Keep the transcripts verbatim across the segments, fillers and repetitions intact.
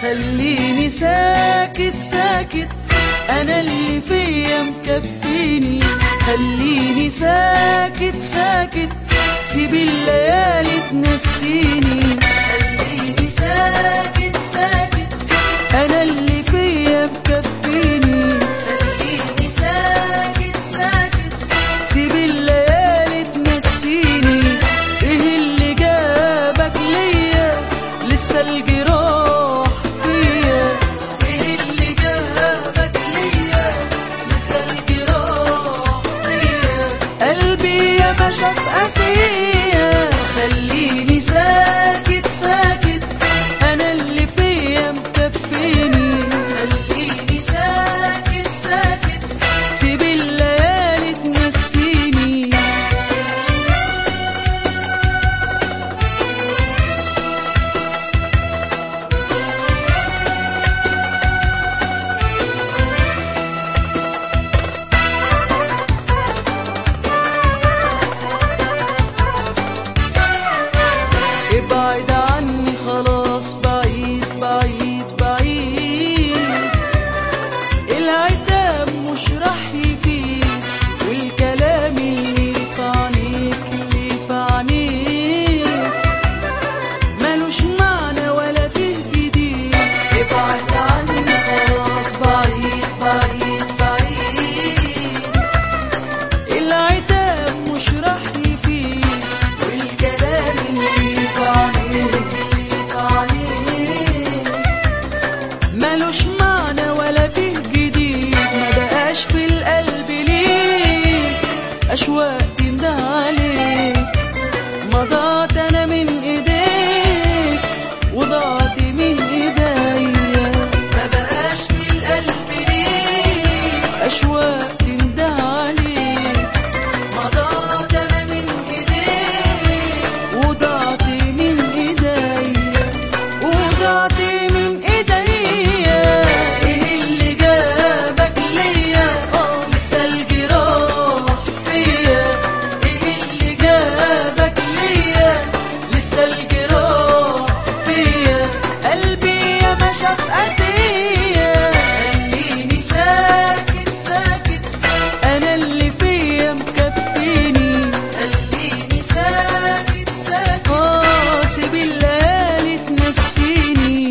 خليني ساكت ساكت، أنا اللي فيا مكفيني. خليني ساكت ساكت، سيب الليالي تنسيني. خليني ساكت ساكت، أنا اللي فيا مكفيني. خليني ساكت ساكت، سيب الليالي تنسيني. إيه اللي جابك ليا لسه الجراح فيا؟ إيه اللي جابك ليا لسه الجراح فيا؟ قلبي يا ما شاف قاسية. خليني ساكت ساكت، أنا اللي فيا مكفيني. خليني ساكت ساكت، سيب الليالي تنسيني. ابعد عني خلاص، بعيد بعيد بعيد. العتاب مش راح يفيد، والكلام اللي في عينيك اللي في عينيك مالوش معنى ولا فيه جديد. ابعد عني خلاص، بعيد بعيد بعيد. العتاب مش راح يفيد، والكلام اللي مالوش معنى ولا فيه جديد. ما بقاش في القلب ليك أشواق تندى عليك. ما ضاعت أنا من إيديك وضاعت من إيديا. ما بقاش في القلب ليك أشواق تندى عليك. ما ضاعت أنا من إيديك وضاعت من إيديا وضاعت من إيديا. إيه اللي جابك ليا لسه الجراح فيا؟ إيه اللي جابك ليا لسه الجراح فيا؟ قلبي يا ما شاف قاسية. خليني ساكت ساكت، أنا اللي فيا مكفيني. خليني ساكت ساكت، آه سيب الليالي تنسيني.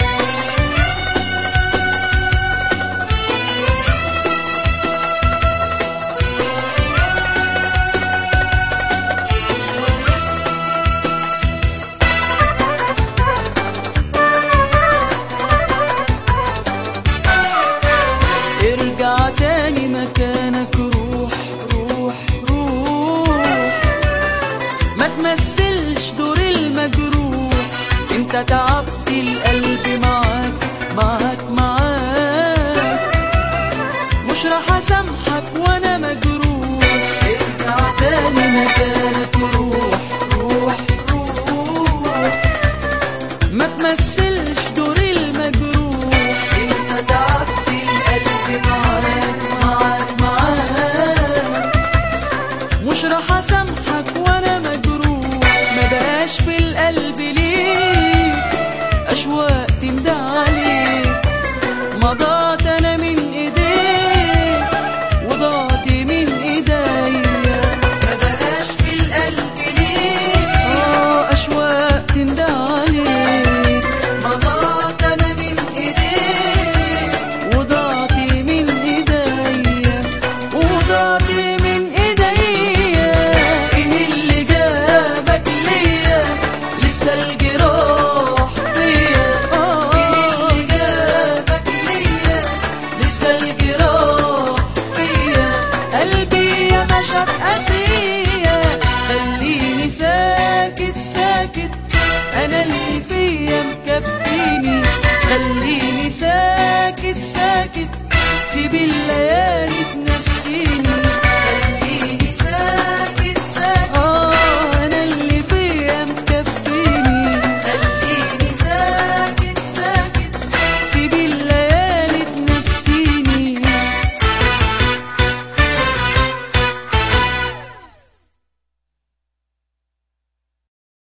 ارجع تاني مكانك، روح روح روح. ما تمثلش دور المجروح، انت تعبت القلب معاك معاك معاك. مش راح اسامحك وانا مجروح. ارجع تاني مكانك، روح روح روح. ما تمثلش دور المجروح، انت تعبت القلب معاك معاك معاك. مش راح اسامحك وانا مجروح. ما بقاش في القلب ليك اشواق تندى عليك. ما ضاعت انا من ايديك وضاعت من ايديا. ما بقاش في القلب ليك اه اشواق تندى عليك. ما ضاعت انا من ايديك وضاعت من ايديا وضاعت من ايديا. ايه اللي جابك ليا لسه الجراح فيا؟ ايه اللي جابك ليا لسه الجراح فيا؟ قلبي يا ما شاف قاسية. خليني ساكت ساكت، أنا اللي فيا مكفيني. خليني ساكت ساكت، سيب الليالي تنسيني.